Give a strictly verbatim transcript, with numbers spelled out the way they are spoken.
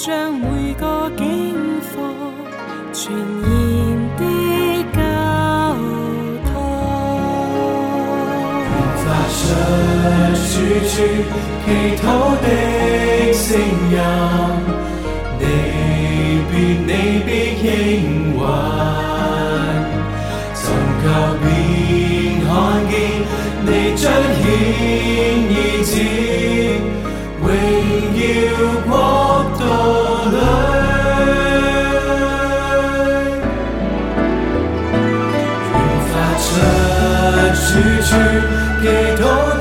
將每個境況全然的交託， 發出處處祈禱的聲音，你必你必應允，尋求便看見你彰顯意志，榮耀國度裏，願發出處處祈禱